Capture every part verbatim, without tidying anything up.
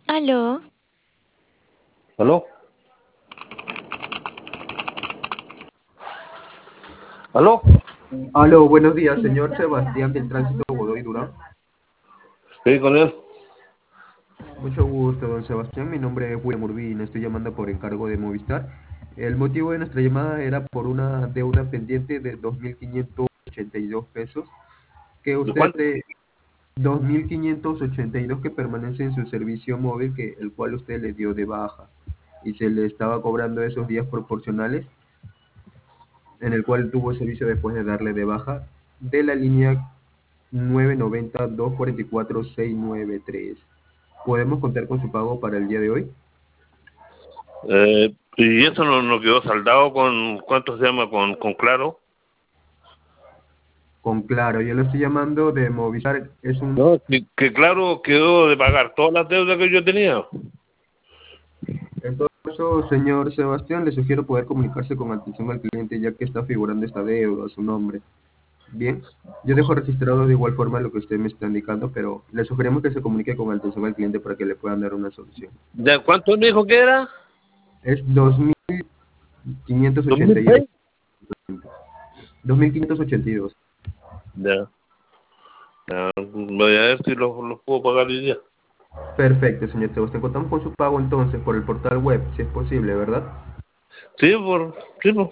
Aló, ¿Aló? ¿Aló? Aló, buenos días, señor Sebastián del Tránsito Godoy Durán. Sí, con él. Mucho gusto, don Sebastián. Mi nombre es William Urbina, estoy llamando por encargo de Movistar. El motivo de nuestra llamada era por una deuda pendiente de dos mil quinientos ochenta y dos pesos que ¿De usted, cuánto? eh, dos mil quinientos ochenta y dos que permanece en su servicio móvil, que el cual usted le dio de baja y se le estaba cobrando esos días proporcionales en el cual tuvo servicio después de darle de baja de la línea nueve noventa dos cuarenta y cuatro seis nueve tres. ¿Podemos contar con su pago para el día de hoy? Eh, ¿y eso no, no quedó saldado con, cuánto se llama, con, con Claro? Con Claro, yo lo estoy llamando de Movistar, es un... No, que, que Claro quedó de pagar todas las deudas que yo tenía. En todo caso, señor Sebastián, le sugiero poder comunicarse con atención al cliente ya que está figurando esta deuda a su nombre. Bien, yo dejo registrado de igual forma lo que usted me está indicando, pero le sugerimos que se comunique con atención al cliente para que le puedan dar una solución. ¿De cuánto me dijo que era? Es dos mil quinientos ¿Dos ochenta mil y dos. seis? dos mil quinientos ochenta y dos. Ya. Ya, voy a ver si los los puedo pagar hoy día. Perfecto, señor Sebastián. Contamos con su pago entonces por el portal web, si es posible, ¿verdad? Sí, por, sí, por.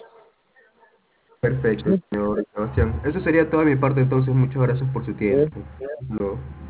Perfecto, señor Sebastián. Eso sería toda mi parte entonces. Muchas gracias por su Sí. tiempo. Hasta luego.